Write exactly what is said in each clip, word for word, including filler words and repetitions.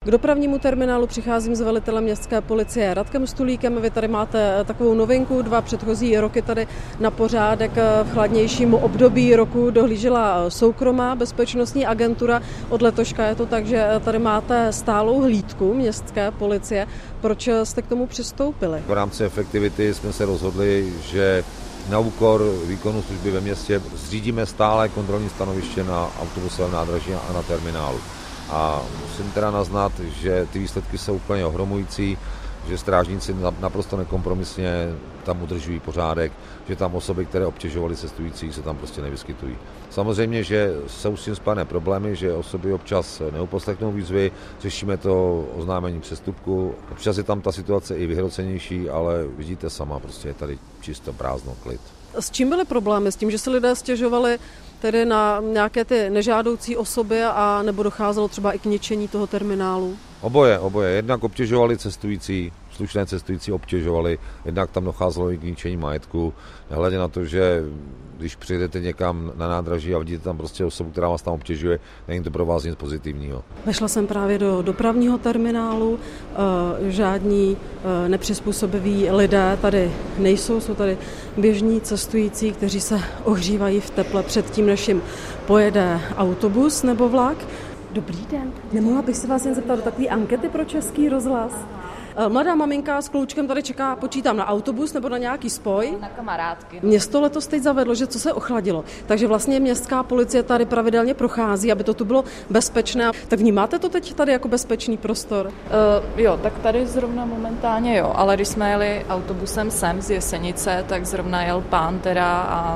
K dopravnímu terminálu přicházím s velitelem městské policie Radkem Stulíkem. Vy tady máte takovou novinku, dva předchozí roky tady na pořádek v chladnějším období roku dohlížela soukromá bezpečnostní agentura. Od letoška je to tak, že tady máte stálou hlídku městské policie. Proč jste k tomu přistoupili? V rámci efektivity jsme se rozhodli, že na úkor výkonu služby ve městě zřídíme stále kontrolní stanoviště na autobusovém nádraží a na terminálu. A musím teda naznat, že ty výsledky jsou úplně ohromující, že strážníci naprosto nekompromisně tam udržují pořádek, že tam osoby, které obtěžovaly cestující, se tam prostě nevyskytují. Samozřejmě, že jsou s tím spojené problémy, že osoby občas neuposlechnou výzvy, řešíme to oznámení přestupku. Občas je tam ta situace i vyhrocenější, ale vidíte sama, prostě je tady čisto prázdno, klid. S čím byly problémy? S tím, že se lidé stěžovali tedy na nějaké ty nežádoucí osoby a nebo docházelo třeba i k ničení toho terminálu? Oboje, oboje. Jednak obtěžovali cestující, slušné cestující obtěžovali, jednak tam docházelo i k ničení majetku. Nehledě na to, že když přijdete někam na nádraží a vidíte tam prostě osobu, která vás tam obtěžuje, není to pro vás nic pozitivního. Vešla jsem právě do dopravního terminálu, e, žádní e, nepřizpůsobiví lidé tady nejsou, jsou tady běžní cestující, kteří se ohřívají v teple před tím, než jim pojede autobus nebo vlak. Dobrý den, nemohla bych se vás jen zeptat do takové ankety pro Český rozhlas? Mladá maminka s kloučkem tady čeká, počítám, na autobus nebo na nějaký spoj. Na kamarádky. Město letos teď zavedlo, že co se ochladilo. Takže vlastně městská policie tady pravidelně prochází, aby to tu bylo bezpečné. Tak vnímáte to teď tady jako bezpečný prostor? Uh, jo, tak tady zrovna momentálně jo, ale když jsme jeli autobusem sem z Jesenice, tak zrovna jel pán teda a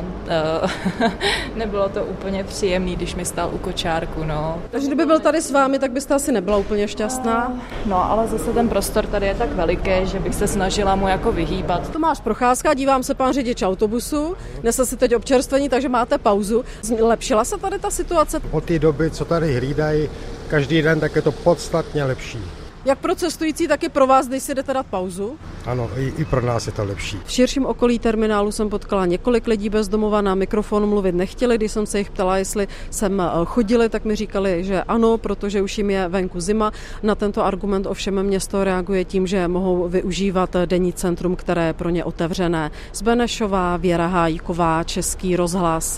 uh, nebylo to úplně příjemný, když mi stál u kočárku, no. Takže kdyby byl tady s vámi, tak byste asi nebyla úplně šťastná? Uh, no, ale zase ten prostor tady je tak veliký, že bych se snažila mu jako vyhýbat. Tomáš Procházka, dívám se, pán řidič autobusu, nese si teď občerstvení, takže máte pauzu. Zlepšila se tady ta situace? Od té doby, co tady hlídají každý den, tak je to podstatně lepší. Jak pro cestující, tak i pro vás, když si jdete dát pauzu? Ano, i, i pro nás je to lepší. V širším okolí terminálu jsem potkala několik lidí bez domova, na mikrofon mluvit nechtěli. Když jsem se jich ptala, jestli sem chodili, tak mi říkali, že ano, protože už jim je venku zima. Na tento argument ovšem město reaguje tím, že mohou využívat denní centrum, které je pro ně otevřené. Z Benešova, Věra Hájíková, Český rozhlas.